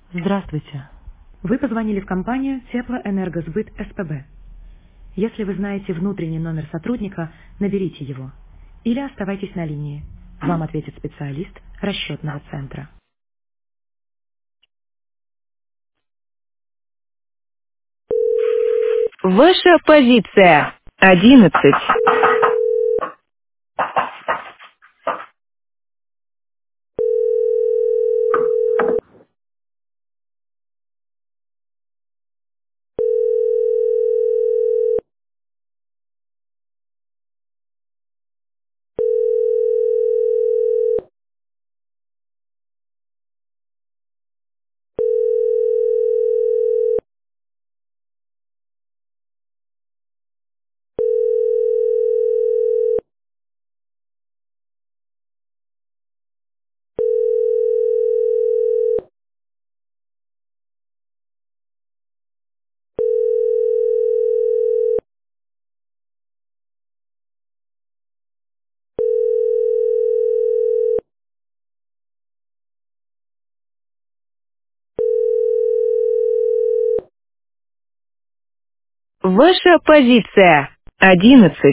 Здравствуйте. Вы позвонили в компанию Теплоэнергосбыт СПБ. Если вы знаете внутренний номер сотрудника, наберите его. Или оставайтесь на линии. Вам ответит специалист расчетного центра. Ваша позиция 11. Ваша позиция 11.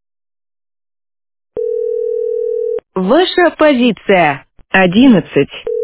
Ваша позиция 11.